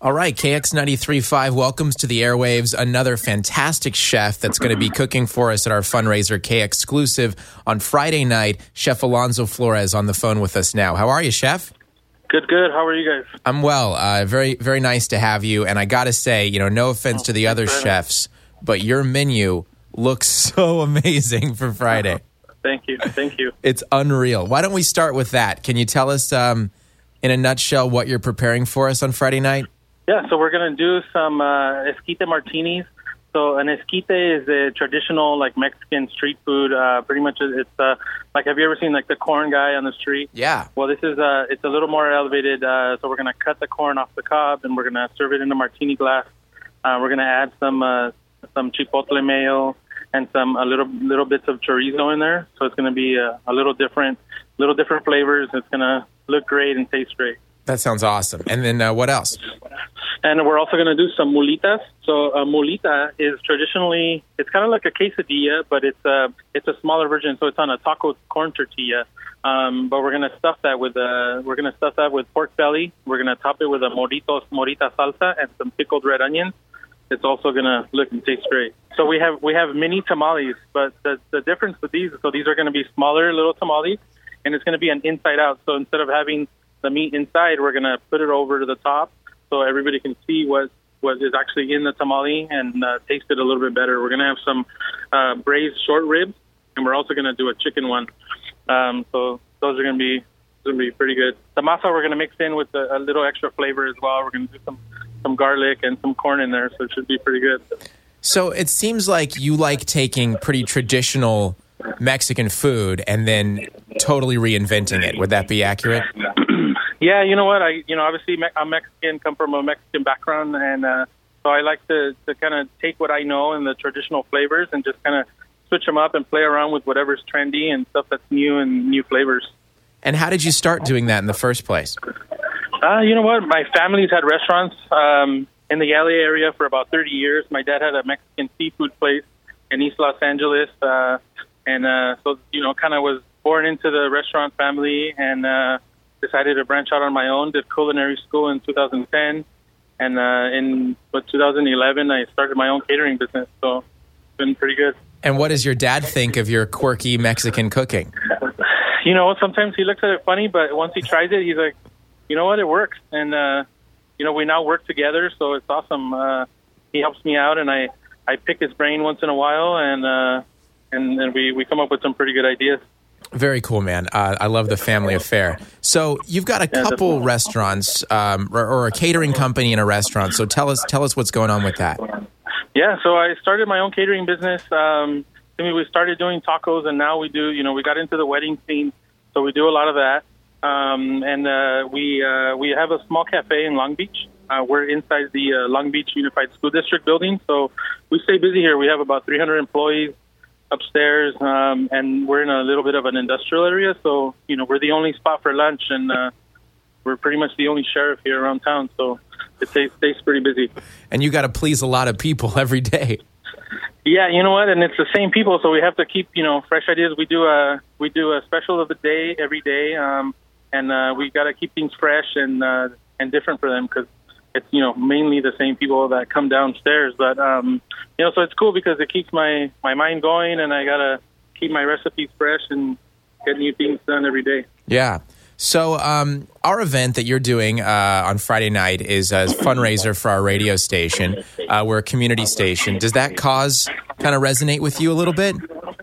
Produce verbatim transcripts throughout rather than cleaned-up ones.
All right, K X ninety-three point five welcomes to the airwaves another fantastic chef that's going to be cooking for us at our fundraiser, K Exclusive, on Friday night. Chef Alonso Flores on the phone with us now. How are you, Chef? Good, good. How are you guys? I'm well. Uh, very, very nice to have you. And I got to say, you know, no offense to the other chefs, but your menu looks so amazing for Friday. Thank you. Thank you. It's unreal. Why don't we start with that? Can you tell us, um, in a nutshell, what you're preparing for us on Friday night? Yeah, so we're going to do some uh, esquite martinis. So an esquite is a traditional, like, Mexican street food. Uh, pretty much it's, uh, like, have you ever seen, like, the corn guy on the street? Yeah. Well, this is, uh, it's a little more elevated. Uh, so we're going to cut the corn off the cob, and we're going to serve it in a martini glass. Uh, we're going to add some uh, some chipotle mayo and some a little little bits of chorizo in there. So it's going to be a, a little different, little different flavors. It's going to look great and taste great. That sounds awesome. And then uh, what else? And we're also going to do some mulitas. So a mulita is traditionally, it's kind of like a quesadilla, but it's a, it's a smaller version. So it's on a taco corn tortilla. Um, but we're going to stuff that with uh, we're going to stuff that with pork belly. We're going to top it with a moritos morita salsa and some pickled red onions. It's also going to look and taste great. So we have we have mini tamales, but the the difference with these, so these are going to be smaller little tamales, and it's going to be an inside out. So instead of having the meat inside, we're going to put it over to the top so everybody can see what, what is actually in the tamale and uh, taste it a little bit better. We're going to have some uh, braised short ribs, and we're also going to do a chicken one. Um, so those are going to be going to be pretty good. The masa we're going to mix in with a, a little extra flavor as well. We're going to do some, some garlic and some corn in there, so it should be pretty good. So it seems like you like taking pretty traditional Mexican food and then totally reinventing it. Would that be accurate? Yeah, you know what? I, you know, obviously I'm Mexican, come from a Mexican background, and uh, so I like to, to kind of take what I know and the traditional flavors and just kind of switch them up and play around with whatever's trendy and stuff that's new and new flavors. And how did you start doing that in the first place? Uh, you know what? My family's had restaurants um, in the L A area for about thirty years. My dad had a Mexican seafood place in East Los Angeles, uh, and uh, so, you know, kind of was born into the restaurant family and uh, decided to branch out on my own. Did culinary school in two thousand ten, and uh, in what, two thousand eleven, I started my own catering business, so it's been pretty good. And what does your dad think of your quirky Mexican cooking? You know, sometimes he looks at it funny, but once he tries it, he's like, you know what, it works. And, uh, you know, we now work together, so it's awesome. Uh, he helps me out, and I, I pick his brain once in a while, and uh, and, and we, we come up with some pretty good ideas. Very cool, man. Uh, I love the family affair. So you've got a Yeah, couple definitely. restaurants um, or, or a catering company and a restaurant. So tell us tell us what's going on with that. Yeah, so I started my own catering business. Um, I mean, we started doing tacos, and now we do, you know, we got into the wedding scene, so we do a lot of that. Um, and uh, we uh, we have a small cafe in Long Beach. Uh, we're inside the uh, Long Beach Unified School District building, so we stay busy here. We have about three hundred employees upstairs, um, and we're in a little bit of an industrial area, so, you know, we're the only spot for lunch, and uh, we're pretty much the only sheriff here around town, so it stays, stays pretty busy. And you got to please a lot of people every day. Yeah, you know what? And it's the same people, so we have to keep, you know, fresh ideas. We do a we do a special of the day every day, um, and uh, we got to keep things fresh and uh, and different for them because it's, you know, mainly the same people that come downstairs. But um, you know, so it's cool because it keeps my my mind going, and I gotta keep my recipes fresh and get new things done every day. Yeah. So um, our event that you're doing uh, on Friday night is a fundraiser for our radio station. Uh, we're a community station. Does that cause kind of resonate with you a little bit?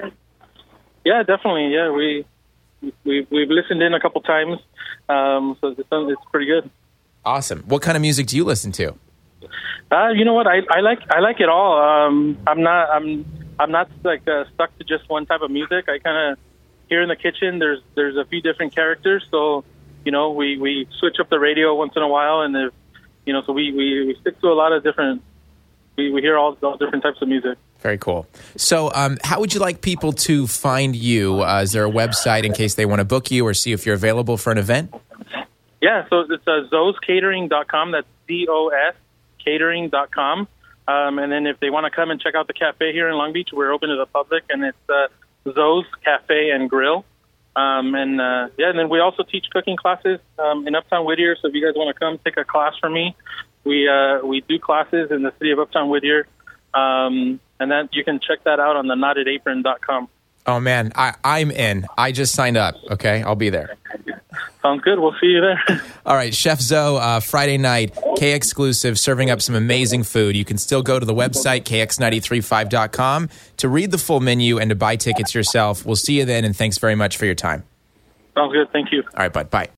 Yeah, definitely. Yeah, we we we've listened in a couple times, um, so it's, it's pretty good. Awesome. What kind of music do you listen to? Uh, you know what? I, I like I like it all. Um, I'm not I'm I'm not like uh, stuck to just one type of music. I kind of here in the kitchen. There's there's a few different characters, so you know we, we switch up the radio once in a while, and if, you know so we, we, we stick to a lot of different. We, we hear all, all different types of music. Very cool. So, um, how would you like people to find you? Uh, is there a website in case they want to book you or see if you're available for an event? Yeah, so it's uh, zos catering dot com. That's Z O S catering dot com. Um, and then if they want to come and check out the cafe here in Long Beach, we're open to the public, and it's uh, Zo's Cafe and Grill. Um, and uh, yeah, and then we also teach cooking classes um, in Uptown Whittier. So if you guys want to come take a class from me, We uh, we do classes in the city of Uptown Whittier, um, and then you can check that out on the knotted apron dot com. Oh, man, I, I'm in. I just signed up, okay? I'll be there. Sounds good. We'll see you there. All right, Chef Zoe, uh, Friday night, K Exclusive, serving up some amazing food. You can still go to the website, K X nine three five dot com, to read the full menu and to buy tickets yourself. We'll see you then, and thanks very much for your time. Sounds good. Thank you. All right, bud. Bye.